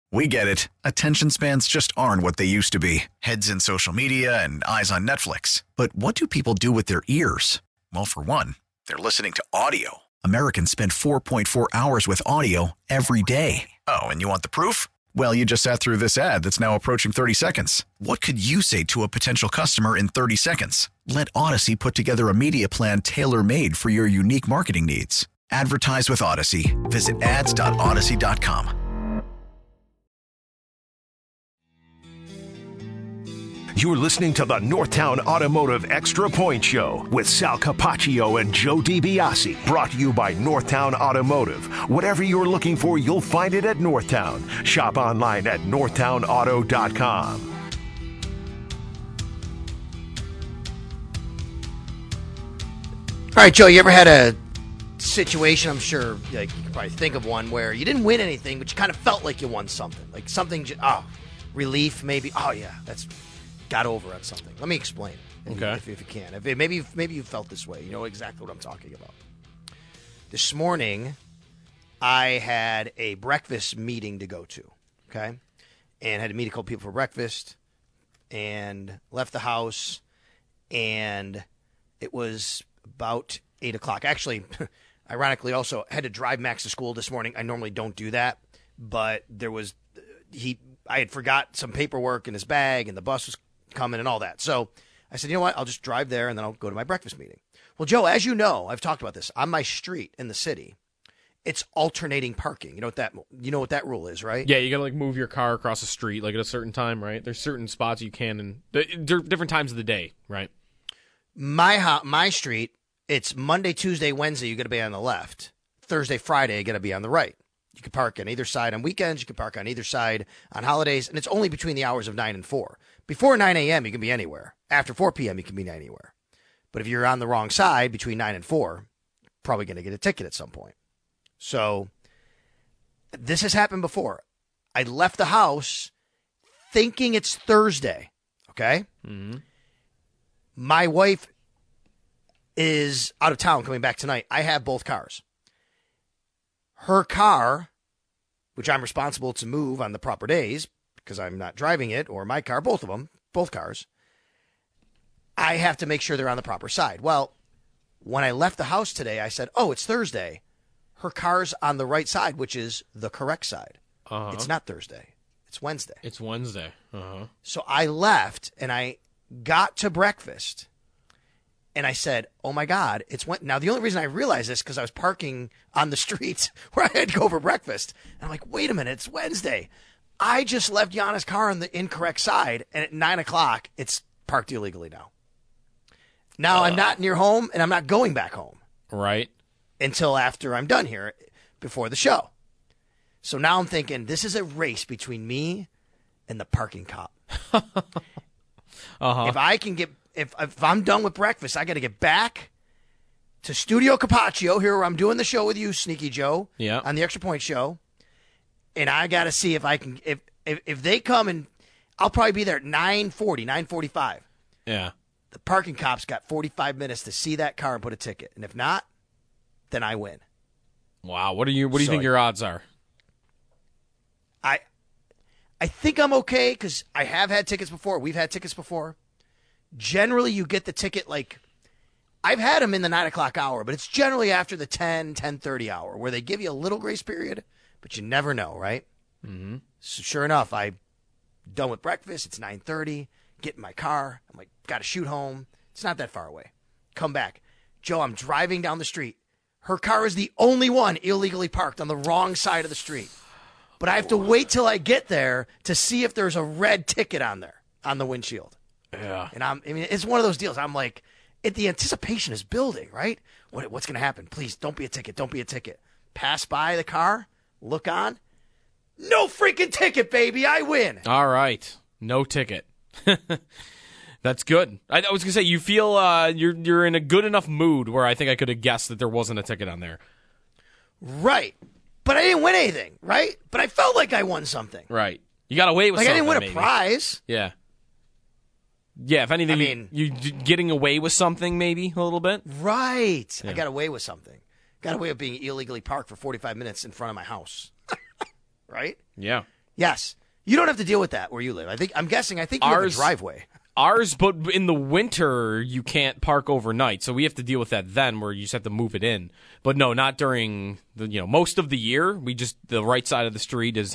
We get it. Attention spans just aren't what they used to be. Heads in social media and eyes on Netflix. But what do people do with their ears? Well, for one, they're listening to audio. Americans spend 4.4 hours with audio every day. Oh, and you want the proof? Well, you just sat through this ad that's now approaching 30 seconds. What could you say to a potential customer in 30 seconds? Let Odyssey put together a media plan tailor-made for your unique marketing needs. Advertise with Odyssey. Visit ads.odyssey.com. You're listening to the Northtown Automotive Extra Point Show with Sal Capaccio and Joe DiBiase. Brought to you by Northtown Automotive. Whatever you're looking for, you'll find it at Northtown. Shop online at northtownauto.com. All right, Joe, you ever had a situation, I'm sure like you can probably think of one, where you didn't win anything, but you kind of felt like you won something? Like something, relief maybe. Oh, yeah, that's... got over on something. Let me explain. Okay. If you can. Maybe you felt this way. You know exactly what I'm talking about. This morning, I had a breakfast meeting to go to, okay? And had to meet a couple people for breakfast and left the house, and it was about 8 o'clock. Actually, ironically, also had to drive Max to school this morning. I normally don't do that, but I had forgot some paperwork in his bag, and the bus was coming and all that. So I said, you know what? I'll just drive there, and then I'll go to my breakfast meeting. Well, Joe, as you know, I've talked about this. On my street in the city, it's alternating parking. You know what that rule is, right? Yeah, you gotta move your car across the street at a certain time, right? There's certain spots you can, and there are different times of the day, right? My street, it's Monday, Tuesday, Wednesday. You got to be on the left. Thursday, Friday, you got to be on the right. You can park on either side on weekends. You can park on either side on holidays, and it's only between the hours of 9 and 4. Before 9 a.m., you can be anywhere. After 4 p.m., you can be anywhere. But if you're on the wrong side between 9 and 4, you're probably going to get a ticket at some point. So this has happened before. I left the house thinking it's Thursday, okay? Mm-hmm. My wife is out of town coming back tonight. I have both cars. Her car, which I'm responsible to move on the proper days because I'm not driving it, or my car, both of them, both cars, I have to make sure they're on the proper side. Well, when I left the house today, I said, oh, it's Thursday. Her car's on the right side, which is the correct side. Uh-huh. It's not Thursday. It's Wednesday. It's Wednesday. Uh-huh. So I left, and I got to breakfast, and I said, oh, my God, it's Wednesday. Now, the only reason I realized this is because I was parking on the street where I had to go for breakfast. And I'm like, wait a minute, it's Wednesday. I just left Yana's car on the incorrect side, and at 9 o'clock, it's parked illegally now. Now, I'm not near home, and I'm not going back home. Right. Until after I'm done here before the show. So now I'm thinking, this is a race between me and the parking cop. Uh-huh. If I can get, if I'm done with breakfast, I got to get back to Studio Capaccio, here where I'm doing the show with you, Sneaky Joe, on the Extra Point Show. And I got to see if I can, if they come, and I'll probably be there at 9:40, 9:45. Yeah. The parking cop's got 45 minutes to see that car and put a ticket. And if not, then I win. Wow. What do you think your odds are? I think I'm okay because I have had tickets before. We've had tickets before. Generally, you get the ticket I've had them in the 9 o'clock hour, but it's generally after the 10:30 hour where they give you a little grace period, but you never know, right? Mm-hmm. So sure enough, I'm done with breakfast. It's 9:30. Get in my car. I'm like, got to shoot home. It's not that far away. Come back. Joe, I'm driving down the street. Her car is the only one illegally parked on the wrong side of the street. But I have to wait till I get there to see if there's a red ticket on there, on the windshield. Yeah. And it's one of those deals. I'm like, the anticipation is building, right? What's going to happen? Please, don't be a ticket. Don't be a ticket. Pass by the car, look on. No freaking ticket, baby. I win. All right. No ticket. That's good. I was going to say, you feel you're in a good enough mood where I think I could have guessed that there wasn't a ticket on there. Right. But I didn't win anything, right? But I felt like I won something. Right. You got away with something. I didn't win maybe. a prize. Yeah. Yeah, if anything, you getting away with something maybe a little bit. Right. Yeah. I got away with something. Got away with being illegally parked for 45 minutes in front of my house. Right? Yeah. Yes. You don't have to deal with that where you live. I think you have a driveway. Ours, but in the winter, you can't park overnight, so we have to deal with that then, where you just have to move it in. But no, not during most of the year. The right side of the street is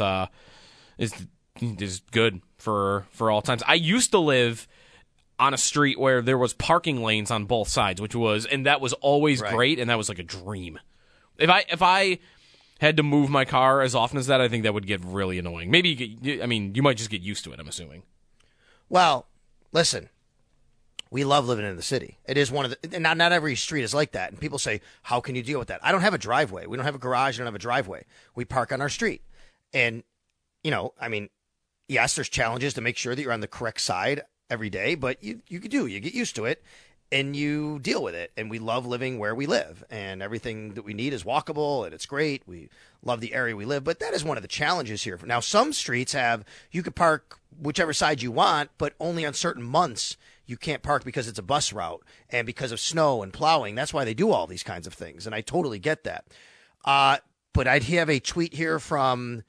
good for all times. I used to live on a street where there was parking lanes on both sides, and that was always great, and that was like a dream. If I had to move my car as often as that, I think that would get really annoying. Maybe you might just get used to it, I'm assuming. Well, listen, we love living in the city. It is one of the, not every street is like that. And people say, how can you deal with that? I don't have a driveway. We don't have a garage. I don't have a driveway. We park on our street. And, yes, there's challenges to make sure that you're on the correct side every day, but you get used to it and you deal with it. And we love living where we live, and everything that we need is walkable, and it's great. We love the area we live, but that is one of the challenges here. Now, some streets you could park whichever side you want, but only on certain months you can't park because it's a bus route and because of snow and plowing. That's why they do all these kinds of things, and I totally get that. But I'd have a tweet here from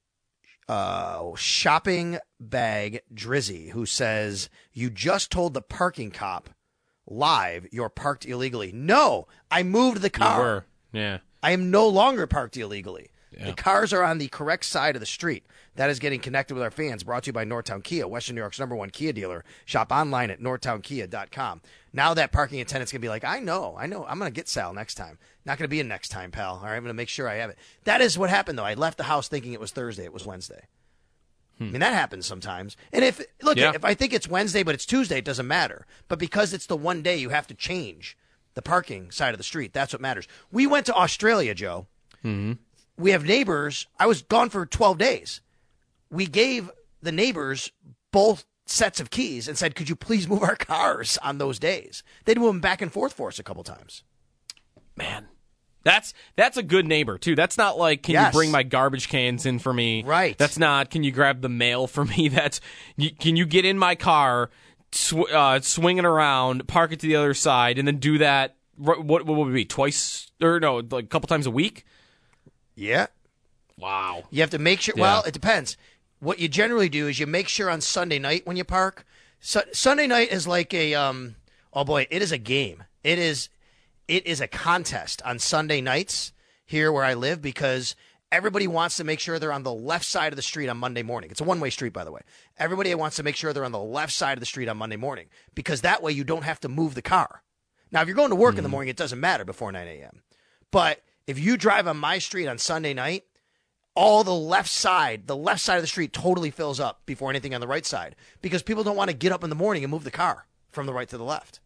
Shopping Bag Drizzy, who says, you just told the parking cop live you're parked illegally. No, I moved the car. You were. Yeah. I am no longer parked illegally. Yeah. The cars are on the correct side of the street. That is getting connected with our fans. Brought to you by Northtown Kia, Western New York's #1 Kia dealer. Shop online at northtownkia.com. Now that parking attendant's going to be like, I know. I'm going to get Sal next time. Not going to be a next time, pal. All right, I'm going to make sure I have it. That is what happened, though. I left the house thinking it was Thursday. It was Wednesday. I mean, that happens sometimes. And if I think it's Wednesday but it's Tuesday, it doesn't matter. But because it's the one day you have to change the parking side of the street, that's what matters. We went to Australia, Joe. Mm-hmm. We have neighbors. I was gone for 12 days. We gave the neighbors both sets of keys and said, could you please move our cars on those days? They'd move them back and forth for us a couple times. Man. That's a good neighbor, too. That's not like, can you bring my garbage cans in for me? Right. That's not, can you grab the mail for me? Can you get in my car, swing it around, park it to the other side, and then do that, what would it be, twice, or no, like a couple times a week? Yeah. Wow. You have to make sure, well, it depends. What you generally do is you make sure on Sunday night when you park, Sunday night is like it is a game. It is a contest on Sunday nights here where I live because everybody wants to make sure they're on the left side of the street on Monday morning. It's a one-way street, by the way. Everybody wants to make sure they're on the left side of the street on Monday morning because that way you don't have to move the car. Now, if you're going to work in the morning, it doesn't matter before 9 a.m. But if you drive on my street on Sunday night, all the left side of the street totally fills up before anything on the right side because people don't want to get up in the morning and move the car from the right to the left.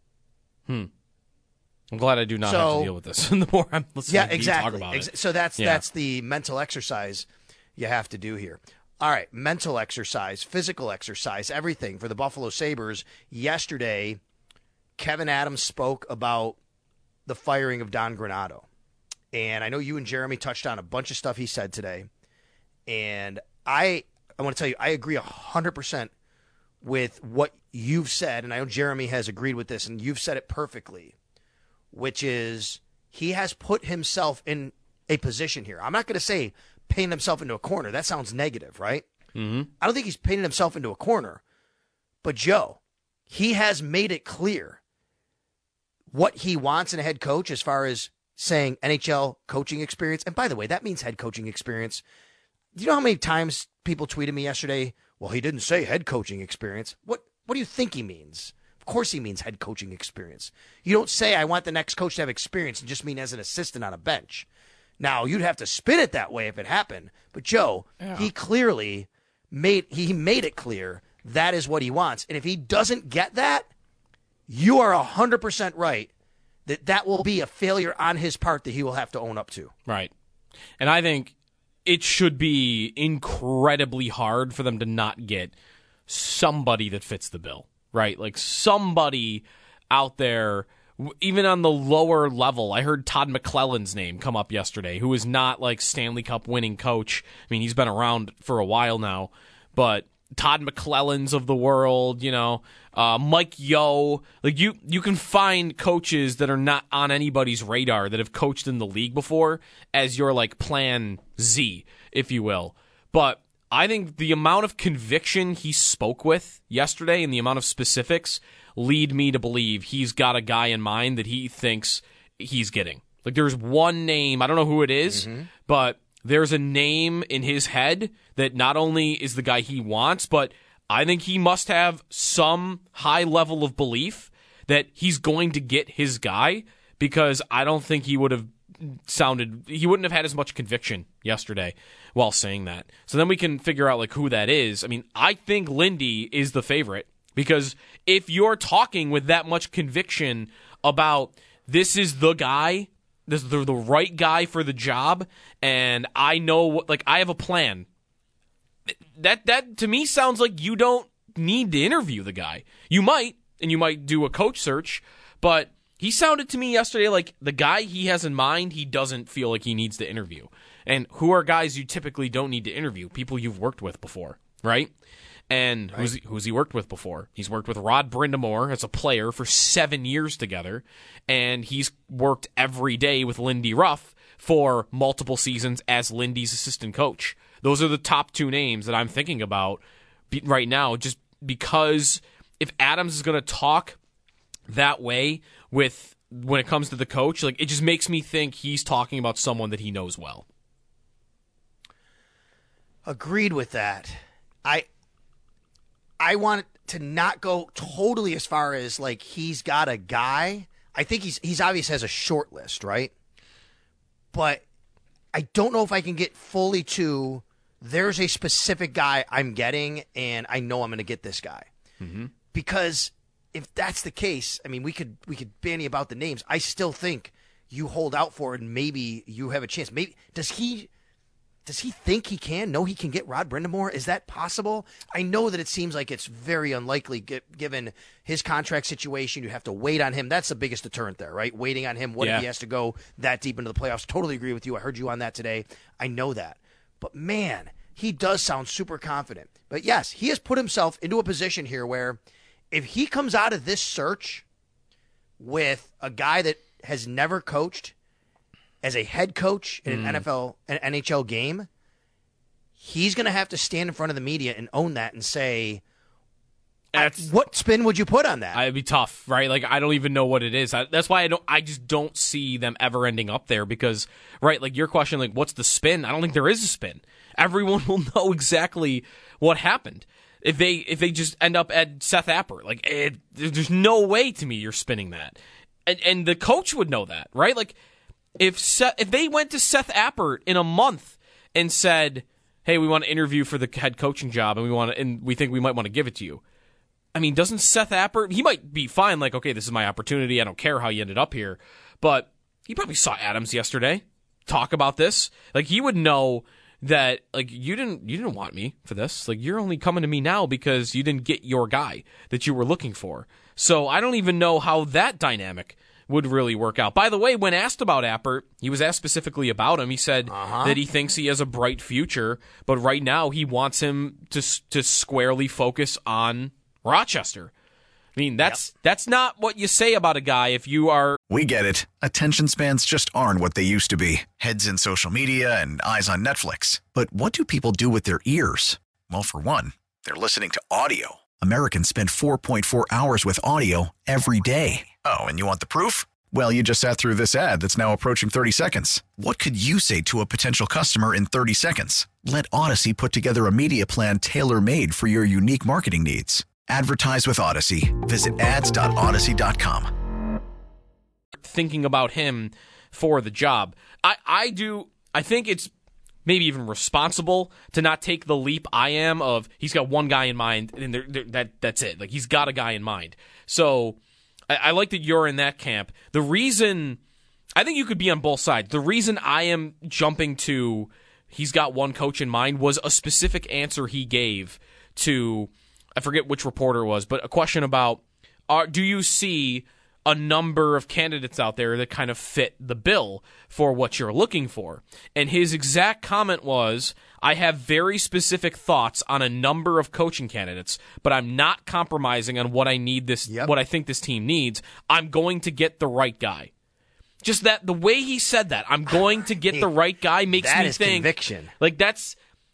I'm glad I do not have to deal with this. The more I'm listening to you talk about it. So that's the mental exercise you have to do here. All right, mental exercise, physical exercise, everything for the Buffalo Sabres. Yesterday, Kevin Adams spoke about the firing of Don Granato. And I know you and Jeremy touched on a bunch of stuff he said today. And I want to tell you, I agree 100% with what you've said. And I know Jeremy has agreed with this, and you've said it perfectly, which is he has put himself in a position here. I'm not going to say painting himself into a corner. That sounds negative, right? Mm-hmm. I don't think he's painted himself into a corner. But, Joe, he has made it clear what he wants in a head coach as far as saying NHL coaching experience. And by the way, that means head coaching experience. Do you know how many times people tweeted me yesterday, well, he didn't say head coaching experience. What do you think he means? Of course he means head coaching experience. You don't say I want the next coach to have experience and just mean as an assistant on a bench. Now, you'd have to spin it that way if it happened. But, Joe, he clearly made it clear that is what he wants. And if he doesn't get that, you are 100% right that will be a failure on his part that he will have to own up to. Right. And I think it should be incredibly hard for them to not get somebody that fits the bill, right? Like somebody out there, even on the lower level. I heard Todd McClellan's name come up yesterday, who is not like Stanley Cup winning coach. I mean, he's been around for a while now, but Todd McClellan's of the world, Mike Yeo. Like you can find coaches that are not on anybody's radar that have coached in the league before as your like plan Z, if you will. But I think the amount of conviction he spoke with yesterday and the amount of specifics lead me to believe he's got a guy in mind that he thinks he's getting. Like, there's one name, I don't know who it is, but there's a name in his head that not only is the guy he wants, but I think he must have some high level of belief that he's going to get his guy, because I don't think he wouldn't have had as much conviction yesterday while saying that. So then we can figure out like who that is. I mean, I think Lindy is the favorite, because if you're talking with that much conviction about this is the guy, this is the right guy for the job, and I know what, like, I have a plan. That to me sounds like you don't need to interview the guy. You might, and you might do a coach search, but he sounded to me yesterday like the guy he has in mind, he doesn't feel like he needs to interview. And who are guys you typically don't need to interview? People you've worked with before, right? And who's he worked with before? He's worked with Rod Brindamore as a player for 7 years together, and he's worked every day with Lindy Ruff for multiple seasons as Lindy's assistant coach. Those are the top two names that I'm thinking about right now, just because if Adams is going to talk that way with when it comes to the coach, like, it just makes me think he's talking about someone that he knows well. Agreed with that. I want to not go totally as far as like he's got a guy. I think he's obviously has a short list, right? But I don't know if I can get fully to there's a specific guy I'm getting and I know I'm going to get this guy. Mm-hmm. Because if that's the case, I mean, we could bandy about the names. I still think you hold out for it and maybe you have a chance. Maybe does he think he can? No, he can get Rod Brindamore? Is that possible? I know that it seems like it's very unlikely given his contract situation. You have to wait on him. That's the biggest deterrent there, right? Waiting on him. What if he has to go that deep into the playoffs? Totally agree with you. I heard you on that today. I know that. But, man, he does sound super confident. But, yes, he has put himself into a position here where if he comes out of this search with a guy that has never coached as a head coach in an NHL game, he's going to have to stand in front of the media and own that and say, what spin would you put on that? It'd be tough, right? Like, I don't even know what it is. That's why I just don't see them ever ending up there because, right, like your question, like, what's the spin? I don't think there is a spin. Everyone will know exactly what happened. If they just end up at Seth Appert, like, there's no way to me you're spinning that. And the coach would know that, right? Like, if they went to Seth Appert in a month and said, hey, we want to interview for the head coaching job and we think we might want to give it to you. I mean, doesn't Seth Appert, he might be fine, like, okay, this is my opportunity, I don't care how you ended up here, but he probably saw Adams yesterday talk about this. Like, he would know that, like, you didn't want me for this. Like, you're only coming to me now because you didn't get your guy that you were looking for. So I don't even know how that dynamic would really work out. By the way, when asked about Appert, he was asked specifically about him. He said that he thinks he has a bright future, but right now he wants him to squarely focus on Rochester. I mean, that's not what you say about a guy if you are... We get it. Attention spans just aren't what they used to be. Heads in social media and eyes on Netflix. But what do people do with their ears? Well, for one, they're listening to audio. Americans spend 4.4 hours with audio every day. Oh, and you want the proof? Well, you just sat through this ad that's now approaching 30 seconds. What could you say to a potential customer in 30 seconds? Let Odyssey put together a media plan tailor-made for your unique marketing needs. Advertise with Odyssey. Visit ads.odyssey.com. Thinking about him for the job. I think it's maybe even responsible to not take the leap I am of he's got one guy in mind and that's it. Like, he's got a guy in mind. So I like that you're in that camp. The reason I think you could be on both sides. The reason I am jumping to he's got one coach in mind was a specific answer he gave to, I forget which reporter it was, but a question about do you see a number of candidates out there that kind of fit the bill for what you're looking for? And his exact comment was, I have very specific thoughts on a number of coaching candidates, but I'm not compromising on what I need what I think this team needs. I'm going to get the right guy. Just that, the way he said that, I'm going to get the right guy makes me think. Conviction. Like, that's,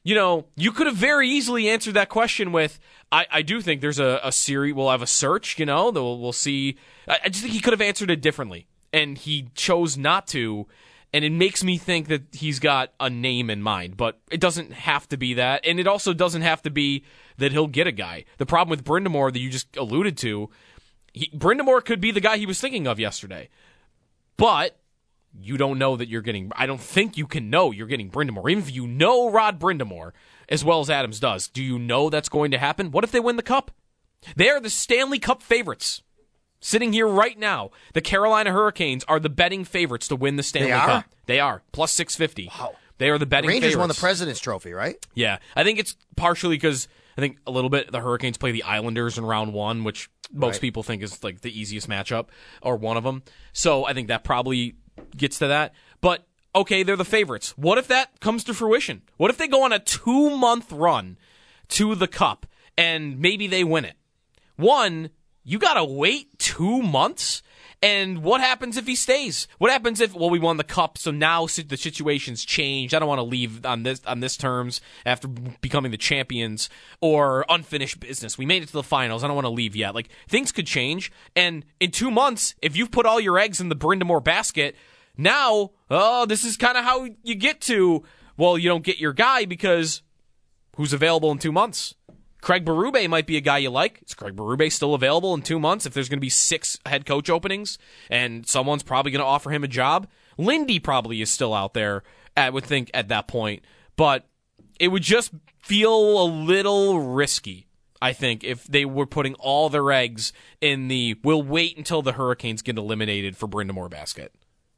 you could have very easily answered that question with, I do think there's a series, we'll have a search, we'll see. I just think he could have answered it differently, and he chose not to, and it makes me think that he's got a name in mind, but it doesn't have to be that, and it also doesn't have to be that he'll get a guy. The problem with Brind'Amour that you just alluded to, Brind'Amour could be the guy he was thinking of yesterday, but you don't know that you're getting, I don't think you can know you're getting Brind'Amour. Even if you know Rod Brind'Amour as well as Adams does, do you know that's going to happen? What if they win the Cup? They are the Stanley Cup favorites. Sitting here right now, the Carolina Hurricanes are the betting favorites to win the Stanley Cup. They are. Plus 650. Wow. They are the betting Rangers favorites. won the President's Trophy, right? Yeah. I think it's partially because I think a little bit the Hurricanes play the Islanders in round one, which most people think is like the easiest matchup, or one of them. So I think that probably gets to that. But, okay, they're the favorites. What if that comes to fruition? What if they go on a 2-month run to the Cup and maybe they win it? One, you got to wait 2 months? And what happens if he stays? What happens if, we won the Cup, so now the situation's changed. I don't want to leave on this terms after becoming the champions, or unfinished business. We made it to the finals. I don't want to leave yet. Like, things could change. And in 2 months, if you've put all your eggs in the Brind'Amour basket, now, this is kind of how you get to, you don't get your guy because who's available in 2 months? Craig Berube might be a guy you like. Is Craig Berube still available in 2 months if there's going to be 6 head coach openings and someone's probably going to offer him a job? Lindy probably is still out there, I would think, at that point. But it would just feel a little risky, I think, if they were putting all their eggs in the we'll wait until the Hurricanes get eliminated for Brind'Amour basket.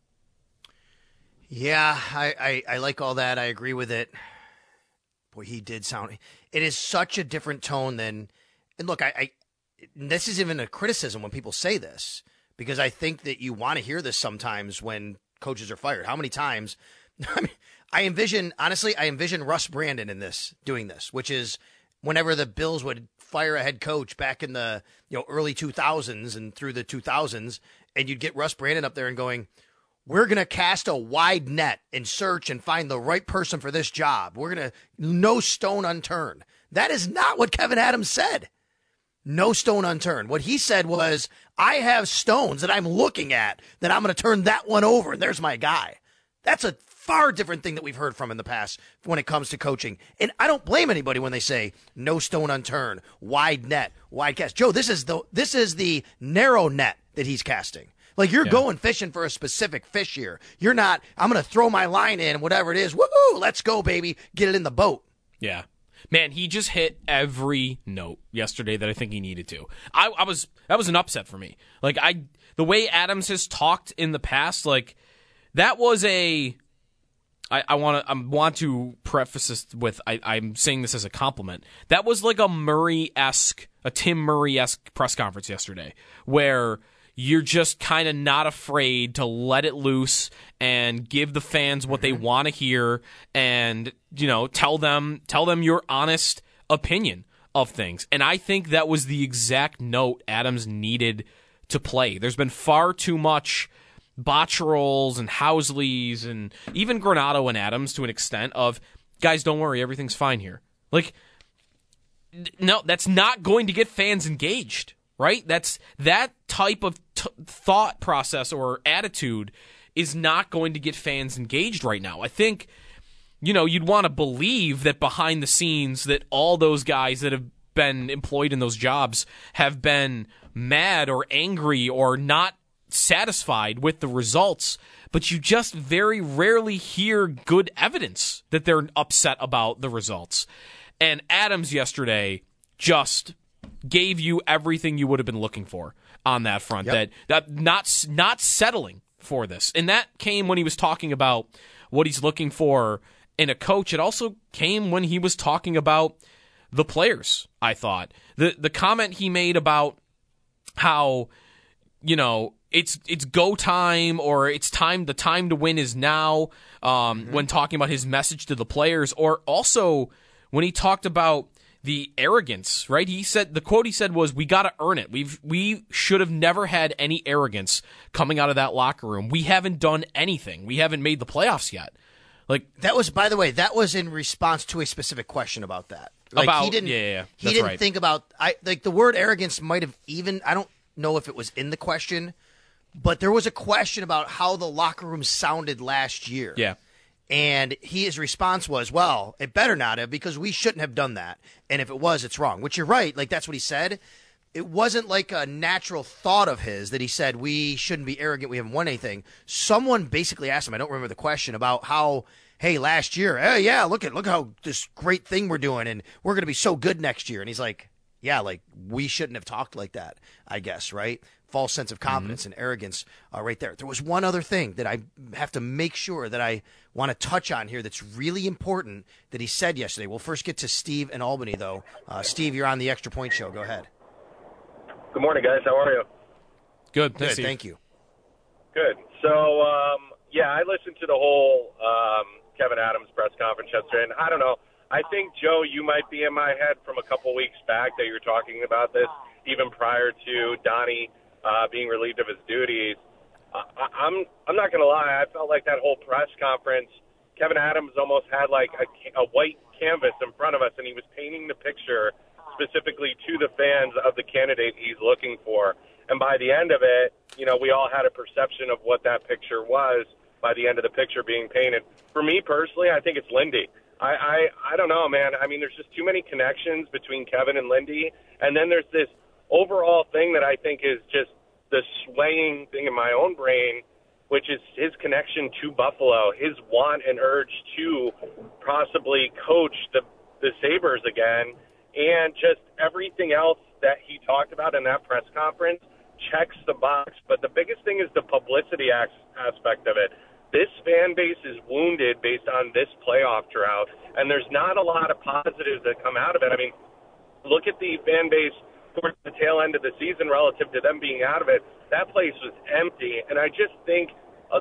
Yeah, I like all that. I agree with it. Boy, he did sound... It is such a different tone than... And look, this is even a criticism when people say this, because I think that you want to hear this sometimes when coaches are fired. How many times... I mean, I envision Russ Brandon in this, doing this, which is whenever the Bills would fire a head coach back in the early 2000s and through the 2000s, and you'd get Russ Brandon up there and going... We're going to cast a wide net and search and find the right person for this job. We're going to, no stone unturned. That is not what Kevin Adams said. No stone unturned. What he said was, I have stones that I'm looking at that I'm going to turn that one over, and there's my guy. That's a far different thing that we've heard from in the past when it comes to coaching. And I don't blame anybody when they say, no stone unturned, wide net, wide cast. Joe, this is the narrow net that he's casting. Like, you're going fishing for a specific fish here. You're not, I'm going to throw my line in, whatever it is. Woohoo, let's go, baby. Get it in the boat. Yeah. Man, he just hit every note yesterday that I think he needed to. That was an upset for me. Like, the way Adams has talked in the past, like, that was I want to preface this with, I'm saying this as a compliment. That was like a Tim Murray-esque press conference yesterday, where you're just kind of not afraid to let it loose and give the fans what they want to hear, and tell them your honest opinion of things. And I think that was the exact note Adams needed to play. There's been far too much Botcherals and Housleys and even Granato and Adams to an extent of, guys, don't worry, everything's fine here. Like, no, that's not going to get fans engaged. Right? That type of thought process or attitude is not going to get fans engaged right now. I think, you'd want to believe that behind the scenes that all those guys that have been employed in those jobs have been mad or angry or not satisfied with the results, but you just very rarely hear good evidence that they're upset about the results. And Adams yesterday just gave you everything you would have been looking for on that front. Yep. That not settling for this. And that came when he was talking about what he's looking for in a coach. It also came when he was talking about the players, I thought. The comment he made about how, it's go time, or it's time, the time to win is now, when talking about his message to the players, or also when he talked about the arrogance, right? He said, the quote he said was, we got to earn it. We should have never had any arrogance coming out of that locker room. We haven't done anything. We haven't made the playoffs yet. Like that was, by the way, that was in response to a specific question about that. Like, he didn't right. think about the word arrogance might have even, I don't know if it was in the question, but there was a question about how the locker room sounded last year. Yeah. And his response was, well, it better not have, because we shouldn't have done that. And if it was, it's wrong. Which you're right. Like, that's what he said. It wasn't like a natural thought of his that he said we shouldn't be arrogant, we haven't won anything. Someone basically asked him, I don't remember the question, about how, hey, last year, hey, yeah, look how this great thing we're doing, and we're going to be so good next year. And he's like, yeah, like, we shouldn't have talked like that, I guess, right? False sense of confidence and arrogance right there. There was one other thing that I have to make sure that I want to touch on here that's really important that he said yesterday. We'll first get to Steve in Albany, though. Steve, you're on the Extra Point Show. Go ahead. Good morning, guys. How are you? Good. Thank you. Good. So, I listened to the whole Kevin Adams press conference yesterday, and I don't know. I think, Joe, you might be in my head from a couple weeks back that you're talking about this, even prior to Donnie being relieved of his duties. I'm not going to lie. I felt like that whole press conference, Kevin Adams almost had like a white canvas in front of us, and he was painting the picture specifically to the fans of the candidate he's looking for. And by the end of it, we all had a perception of what that picture was by the end of the picture being painted. For me personally, I think it's Lindy. I don't know, man. I mean, there's just too many connections between Kevin and Lindy. And then there's this overall thing that I think is just the swaying thing in my own brain, which is his connection to Buffalo, his want and urge to possibly coach the Sabres again, and just everything else that he talked about in that press conference checks the box. But the biggest thing is the publicity aspect of it. This fan base is wounded based on this playoff drought, and there's not a lot of positives that come out of it. I mean, look at the fan base towards the tail end of the season relative to them being out of it. That place was empty, and I just think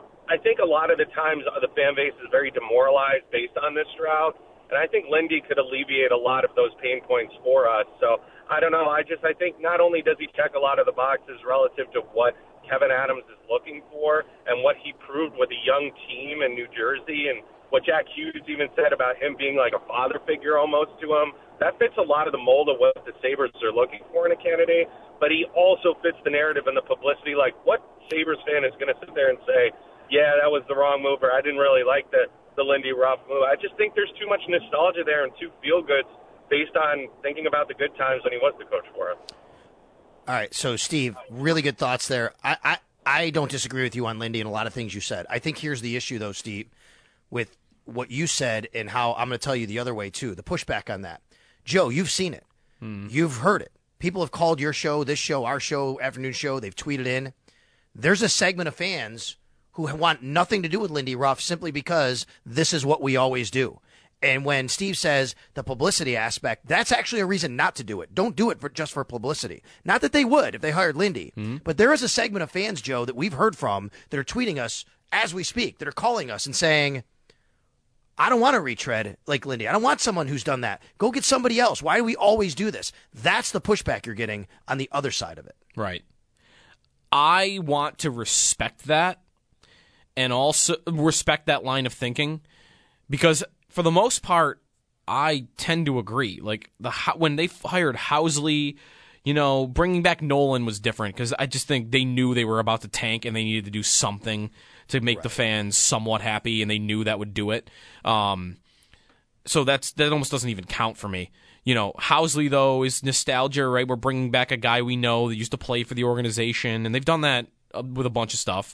a lot of the times the fan base is very demoralized based on this drought, and I think Lindy could alleviate a lot of those pain points for us. So I don't know. I think not only does he check a lot of the boxes relative to what Kevin Adams is looking for and what he proved with a young team in New Jersey, and what Jack Hughes even said about him being like a father figure almost to him, that fits a lot of the mold of what the Sabres are looking for in a candidate. But he also fits the narrative and the publicity. Like, what Sabres fan is going to sit there and say, yeah, that was the wrong move, or I didn't really like the Lindy Ruff move? I just think there's too much nostalgia there and too feel-goods based on thinking about the good times when he was the coach for us. All right, so Steve, really good thoughts there. I don't disagree with you on Lindy and a lot of things you said. I think here's the issue, though, Steve, with what you said and how I'm going to tell you the other way, too, the pushback on that. Joe, you've seen it. You've heard it. People have called your show, this show, our show, afternoon show. They've tweeted in. There's a segment of fans who want nothing to do with Lindy Ruff simply because this is what we always do. And when Steve says the publicity aspect, that's actually a reason not to do it. Don't do it just for publicity. Not that they would if they hired Lindy. But there is a segment of fans, Joe, that we've heard from that are tweeting us as we speak, that are calling us and saying, I don't want to retread like Lindy. I don't want someone who's done that. Go get somebody else. Why do we always do this? That's the pushback you're getting on the other side of it. Right. I want to respect that and also respect that line of thinking because for the most part, I tend to agree. Like when they hired Housley, bringing back Nolan was different because I just think they knew they were about to tank and they needed to do something to make the fans somewhat happy, and they knew that would do it. So that almost doesn't even count for me. Housley, though, is nostalgia, right? We're bringing back a guy we know that used to play for the organization, and they've done that with a bunch of stuff.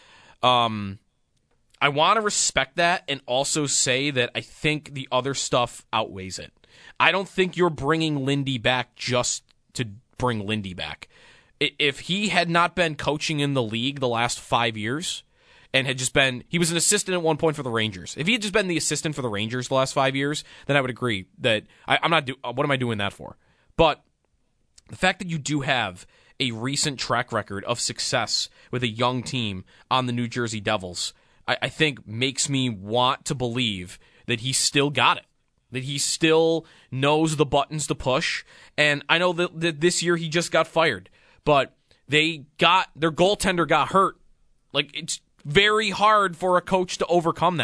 I want to respect that and also say that I think the other stuff outweighs it. I don't think you're bringing Lindy back just to bring Lindy back. If he had not been coaching in the league the last 5 years and had just been, he was an assistant at one point for the Rangers. If he had just been the assistant for the Rangers the last 5 years, then I would agree that I'm not. What am I doing that for? But the fact that you do have a recent track record of success with a young team on the New Jersey Devils, I think makes me want to believe that he still got it, that he still knows the buttons to push. And I know that this year he just got fired, but their goaltender got hurt. Like, it's very hard for a coach to overcome that.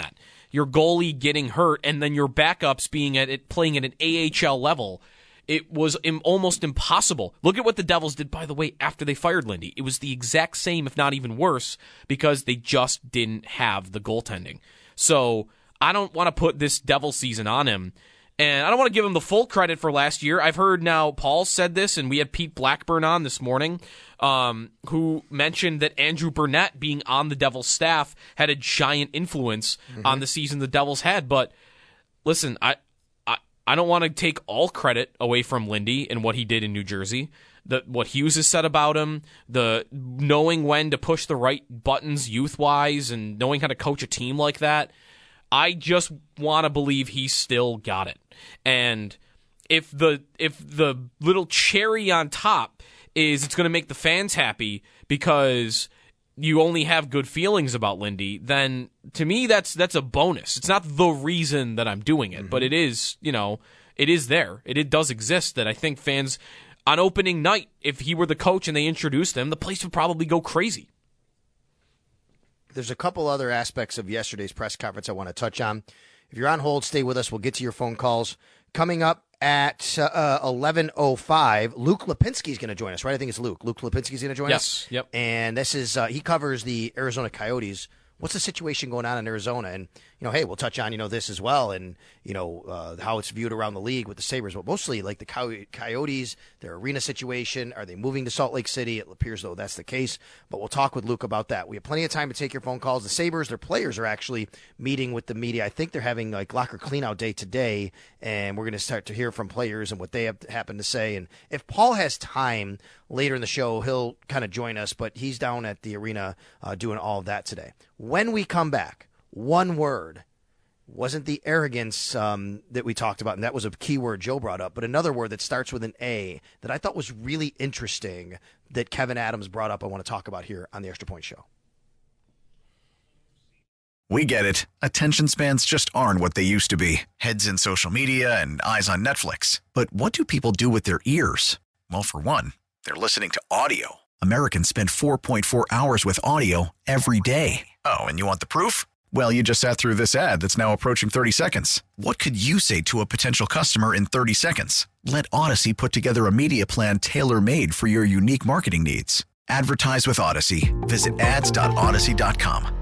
your goalie getting hurt, and then your backups playing at an AHL level. It was almost impossible. Look at what the Devils did, by the way, after they fired Lindy. It was the exact same, if not even worse, because they just didn't have the goaltending. So I don't want to put this Devil season on him. And I don't want to give him the full credit for last year. I've heard now Paul said this, and we had Pete Blackburn on this morning, who mentioned that Andrew Burnett being on the Devils staff had a giant influence on the season the Devils had. But listen, I don't want to take all credit away from Lindy and what he did in New Jersey. What Hughes has said about him, the knowing when to push the right buttons youth-wise and knowing how to coach a team like that. I just want to believe he's still got it. And if the little cherry on top is it's going to make the fans happy because you only have good feelings about Lindy, then to me that's a bonus. It's not the reason that I'm doing it, but it is, it is there. It does exist that I think fans on opening night, if he were the coach and they introduced him, the place would probably go crazy. There's a couple other aspects of yesterday's press conference I want to touch on. If you're on hold, stay with us. We'll get to your phone calls. Coming up at 11:05, Luke Lipinski is going to join us, right? I think it's Luke. Luke Lipinski is going to join us. Yes, yep. And this is he covers the Arizona Coyotes. What's the situation going on in Arizona? And, hey, we'll touch on, this as well and, how it's viewed around the league with the Sabres. But mostly, like, the Coyotes, their arena situation. Are they moving to Salt Lake City? It appears, though, that's the case. But we'll talk with Luke about that. We have plenty of time to take your phone calls. The Sabres, their players are actually meeting with the media. I think they're having, locker cleanout day today. And we're going to start to hear from players and what they happen to say. And if Paul has time later in the show, he'll kind of join us. But he's down at the arena doing all of that today. When we come back, one word wasn't the arrogance that we talked about, and that was a key word Joe brought up, but another word that starts with an A that I thought was really interesting that Kevin Adams brought up I want to talk about here on the Extra Point Show. We get it. Attention spans just aren't what they used to be. Heads in social media and eyes on Netflix. But what do people do with their ears? Well, for one, they're listening to audio. Americans spend 4.4 hours with audio every day. Oh, and you want the proof? Well, you just sat through this ad that's now approaching 30 seconds. What could you say to a potential customer in 30 seconds? Let Odyssey put together a media plan tailor-made for your unique marketing needs. Advertise with Odyssey. Visit ads.odyssey.com.